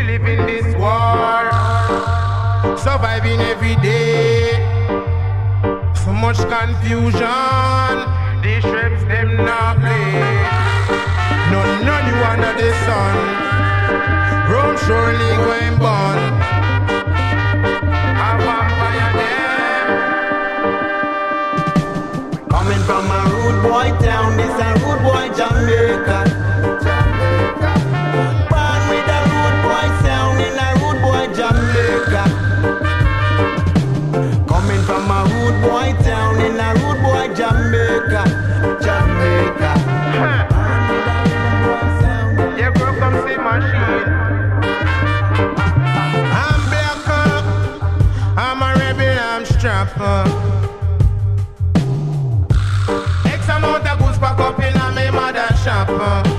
live in this war, surviving every day. So much confusion, these shrimps them not play. None you under the sun, Rome surely going born. A vampire them. Coming from a rude boy town, this a rude boy Jamaica. Born with a rude boy sound in a rude boy Jamaica. Coming from a rude boy town in a rude boy Jamaica. Jamaica. You broke up the machine. I'm black up, I'm a rebel, I'm strapped up. X amount of goods pack up in a me mother shop.